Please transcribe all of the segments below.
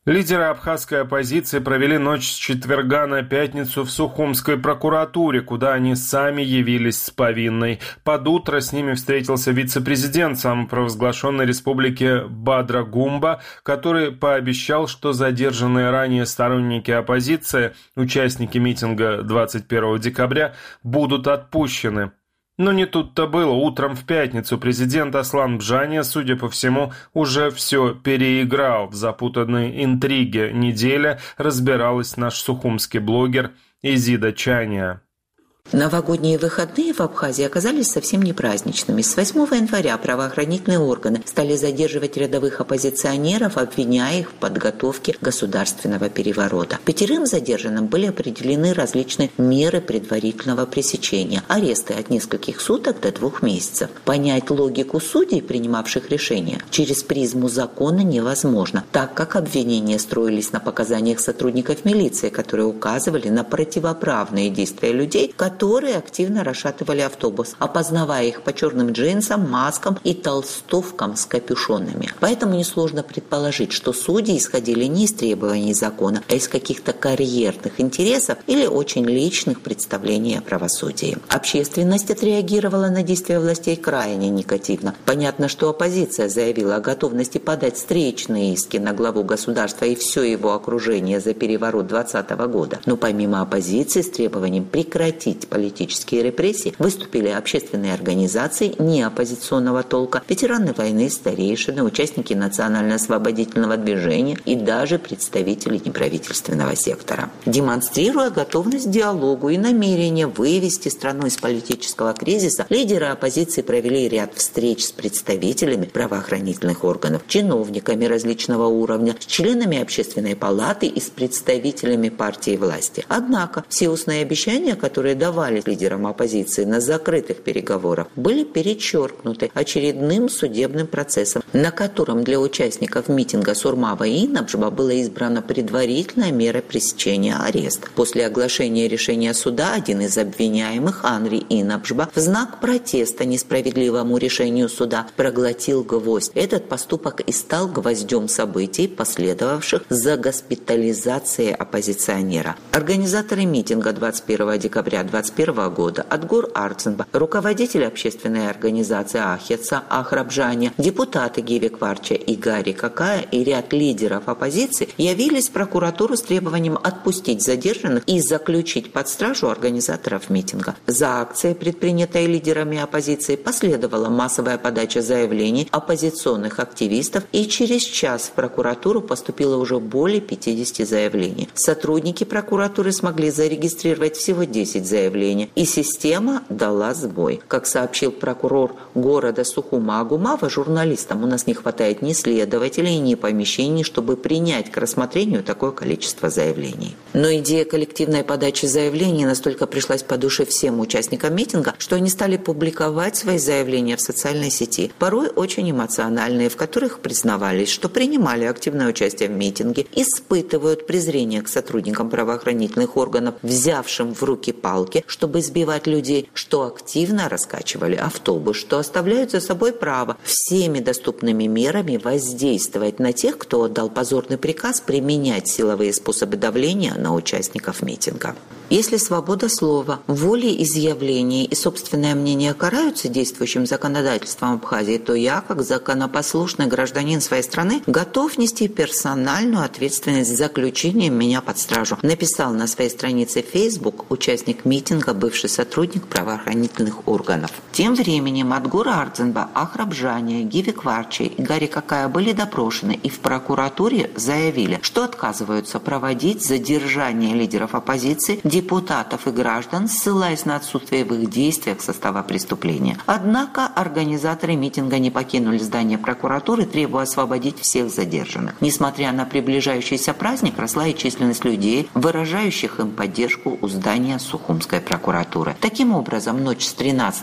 Лидеры абхазской оппозиции провели ночь с четверга на пятницу в Сухумской прокуратуре, куда они сами явились с повинной. Под утро с ними встретился вице-президент самопровозглашенной республики Бадра Гумба, который пообещал, что задержанные ранее сторонники оппозиции, участники митинга 21 декабря, будут отпущены. Но не тут-то было. Утром в пятницу президент Аслан Бжания, судя по всему, уже все переиграл. В запутанной интриге недели разбиралась наш сухумский блогер Изида Чания. Новогодние выходные в Абхазии оказались совсем не праздничными. С 8 января правоохранительные органы стали задерживать рядовых оппозиционеров, обвиняя их в подготовке государственного переворота. 5 задержанным были определены различные меры предварительного пресечения. Аресты от нескольких суток до 2 месяцев. Понять логику судей, принимавших решения, через призму закона невозможно, так как обвинения строились на показаниях сотрудников милиции, которые указывали на противоправные действия людей, которые активно расшатывали автобус, опознавая их по черным джинсам, маскам и толстовкам с капюшонами. Поэтому несложно предположить, что судьи исходили не из требований закона, а из каких-то карьерных интересов или очень личных представлений о правосудии. Общественность отреагировала на действия властей крайне негативно. Понятно, что оппозиция заявила о готовности подать встречные иски на главу государства и все его окружение за переворот 2020 года. Но помимо оппозиции с требованием прекратить политические репрессии выступили общественные организации неоппозиционного толка, ветераны войны, старейшины, участники национально-освободительного движения и даже представители неправительственного сектора. Демонстрируя готовность к диалогу и намерение вывести страну из политического кризиса, лидеры оппозиции провели ряд встреч с представителями правоохранительных органов, чиновниками различного уровня, с членами общественной палаты и с представителями партии власти. Однако все устные обещания, которые давали лидерам оппозиции на закрытых переговорах, были перечеркнуты очередным судебным процессом, на котором для участников митинга Сурмава и Инабжба была избрана предварительная мера пресечения — арест. После оглашения решения суда один из обвиняемых, Анри Инабжба, в знак протеста несправедливому решению суда проглотил гвоздь. Этот поступок и стал гвоздем событий, последовавших за госпитализацией оппозиционера. Организаторы митинга 21 декабря 2021 года Адгур Арцинба, руководитель общественной организации Ахетса Ахрабжания, депутаты Гиви-Кварча и Гарри Какая и ряд лидеров оппозиции явились в прокуратуру с требованием отпустить задержанных и заключить под стражу организаторов митинга. За акцией, предпринятой лидерами оппозиции, последовала массовая подача заявлений оппозиционных активистов, и через час в прокуратуру поступило уже более 50 заявлений. Сотрудники прокуратуры смогли зарегистрировать всего 10 заявлений, и система дала сбой. Как сообщил прокурор города Сухума Агумава журналистам, у нас не хватает ни следователей, ни помещений, чтобы принять к рассмотрению такое количество заявлений. Но идея коллективной подачи заявлений настолько пришлась по душе всем участникам митинга, что они стали публиковать свои заявления в социальной сети, порой очень эмоциональные, в которых признавались, что принимали активное участие в митинге, испытывают презрение к сотрудникам правоохранительных органов, взявшим в руки палки, чтобы избивать людей, что активно раскачивали автобус, что оставляют за собой право всеми доступными мерами воздействовать на тех, кто отдал позорный приказ применять силовые способы давления на участников митинга. Если свобода слова, волеизъявления и собственное мнение караются действующим законодательством Абхазии, то я, как законопослушный гражданин своей страны, готов нести персональную ответственность за заключением меня под стражу, написал на своей странице Facebook участник митинга, бывший сотрудник правоохранительных органов. Тем временем Адгур Арцинба, Ахрабжания, Гиви-Кварчи и Гарри Какая были допрошены и в прокуратуре заявили, что отказываются проводить задержание лидеров оппозиции, депутатов и граждан, ссылаясь на отсутствие в их действиях состава преступления. Однако организаторы митинга не покинули здание прокуратуры, требуя освободить всех задержанных. Несмотря на приближающийся праздник, росла и численность людей, выражающих им поддержку у здания Сухумской прокуратуры. Таким образом, ночь с 13 на 14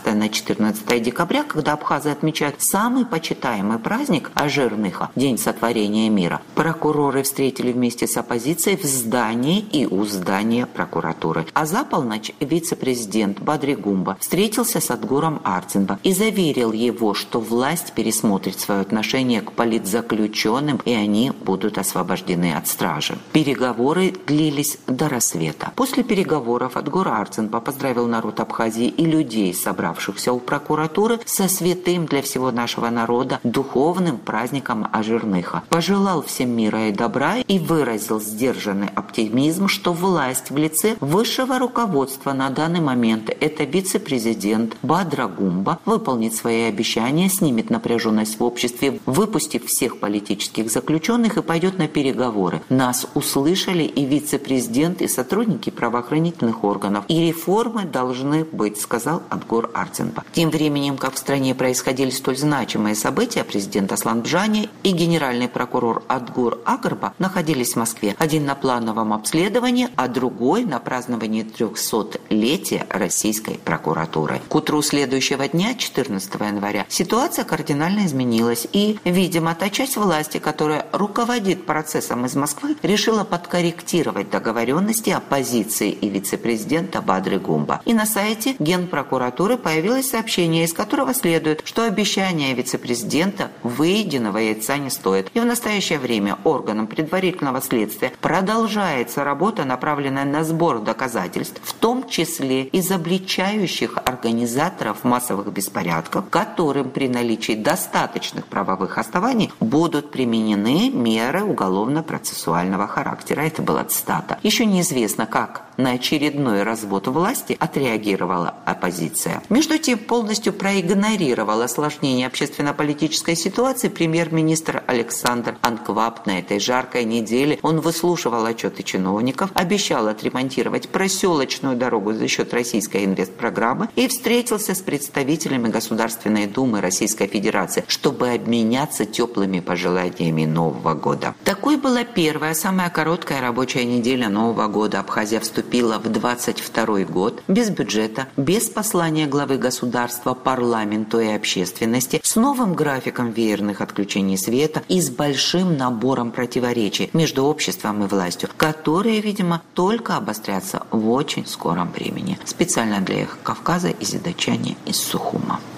14 декабря, когда абхазы отмечают самый почитаемый праздник Ажирныха – День сотворения мира, прокуроры встретили вместе с оппозицией в здании и у здания прокуратуры. А за полночь вице-президент Бадри Гумба встретился с Адгуром Арцинбо и заверил его, что власть пересмотрит свое отношение к политзаключенным, и они будут освобождены от стражи. Переговоры длились до рассвета. После переговоров Адгур Арцинбо поздравил народ Абхазии и людей, собравшихся у прокуратуры, со святым для всего нашего народа духовным праздником Ажирныха. Пожелал всем мира и добра и выразил сдержанный оптимизм, что власть в лице высшего руководства на данный момент, это вице-президент Бадра Гумба, выполнит свои обещания, снимет напряженность в обществе, выпустив всех политических заключенных и пойдет на переговоры. Нас услышали и вице-президент, и сотрудники правоохранительных органов. И реформы должны быть, сказал Адгур Арцинбо. Тем временем, как в стране происходили столь значимые события, президент Аслан Бжани и генеральный прокурор Адгур Агарба находились в Москве. Один на плановом обследовании, а другой на праздновании 300-летия российской прокуратуры. К утру следующего дня, 14 января, ситуация кардинально изменилась. И, видимо, та часть власти, которая руководит процессом из Москвы, решила подкорректировать договоренности оппозиции и вице-президента Бадры Гумба. И на сайте Генпрокуратуры появилось сообщение, из которого следует, что обещание вице-президента выеденного яйца не стоит. И в настоящее время органам предварительного следствия продолжается работа, направленная на сбор доказательств, в том числе изобличающих организаторов массовых беспорядков, которым при наличии достаточных правовых оснований будут применены меры уголовно-процессуального характера. Это была цитата. Еще неизвестно, как на очередной развод власти отреагировала оппозиция. Между тем, полностью проигнорировал осложнение общественно-политической ситуации премьер-министр Александр Анкваб. На этой жаркой неделе он выслушивал отчеты чиновников, обещал отремонтировать проселочную дорогу за счет российской инвестпрограммы и встретился с представителями Государственной Думы Российской Федерации, чтобы обменяться теплыми пожеланиями Нового года. Такой была первая, самая короткая рабочая неделя Нового года. Абхазия вступила в 22 год без бюджета, без послания главы государства парламенту и общественности, с новым графиком веерных отключений света и с большим набором противоречий между обществом и властью, которые, видимо, только обострятся в очень скором времени. Специально для Кавказа и задачане из Сухума.